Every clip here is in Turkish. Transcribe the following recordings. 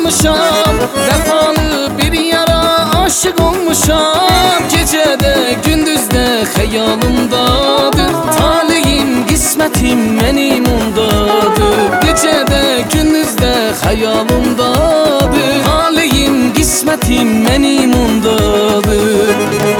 almışam, vefalı bir yara aşık olmuşam. Gecede gündüzde hayalımdadır, talihim kısmetim benim ondadır. Gecede gündüzde hayalımdadır, talihim kısmetim benim ondadır.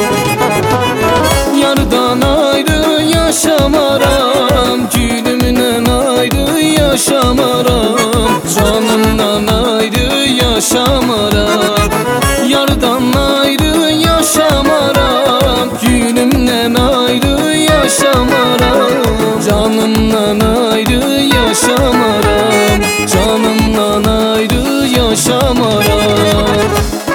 Yardan ayrı yaşamaram, gülümden ayrı yaşamaram, canımdan ayrı yaşamaram. Yardan ayrı yaşamaram, gülümden ayrı yaşamaram, canımdan ayrı yaşamaram, canımdan ayrı yaşamaram.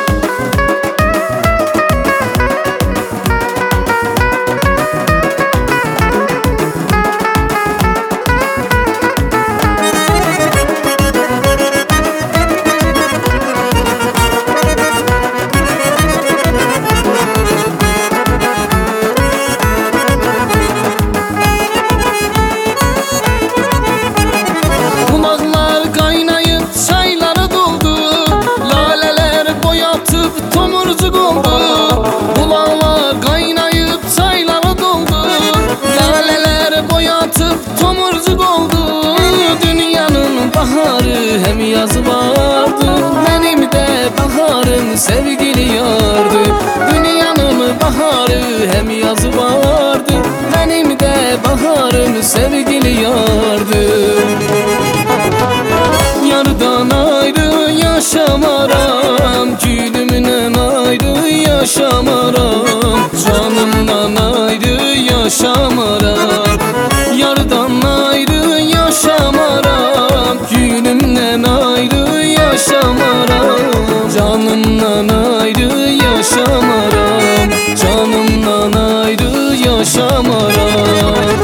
Bulağlar kaynayıp çaylara doldu, laleler boyatıp tomurcuk oldu. Dünyanın baharı hem yazı vardı, benim de baharım sevgili yardı. Dünyanın baharı hem yazı vardı, benim de baharım sevgili yardı. Yardan ayrı yaşamaram, gülümden ayrı yaşamaram, canımdan ayrı yaşamaram. Yardan ayrı yaşamaram, gülümden ayrı yaşamaram, canımdan ayrı yaşamaram, canımdan ayrı yaşamaram.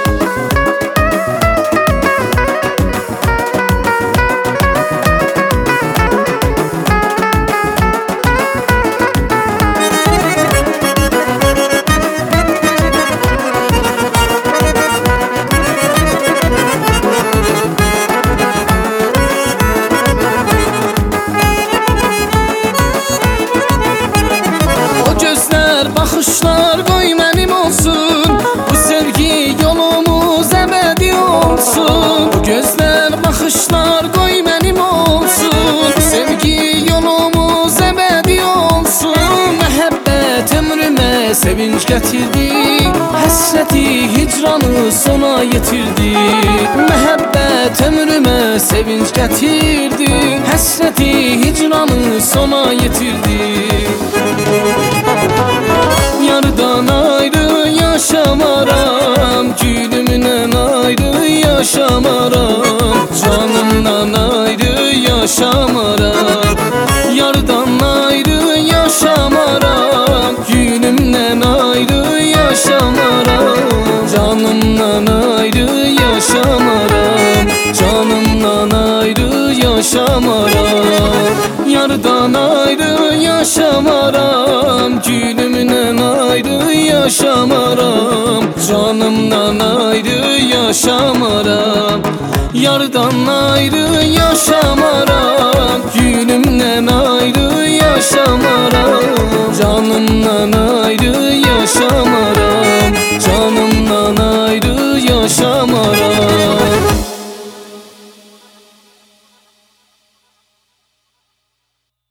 Bakışlar koy benim olsun, bu sevgi yolumuz ebedi olsun. Bu gözler bakışlar koy benim olsun, bu sevgi yolumuz ebedi olsun. Mehabbet ömrüme sevinç getirdi, hasreti hicranı sona getirdi. Mehabbet ömrüme sevinç getirdi, hasreti hicranı sona getirdi. Yardan ayrı yaşamaram, gülümden ayrı yaşamaram, canımdan ayrı yaşamaram. Yardan ayrı yaşamaram, gülümden ayrı yaşamaram, canımdan ayrı yaşamaram, canımdan ayrı yaşamaram. Yardan ayrı yaşamaram, gülümden ayrı yaşamaram, canımdan ayrı yaşamaram. Yardan ayrı yaşamaram, gülümden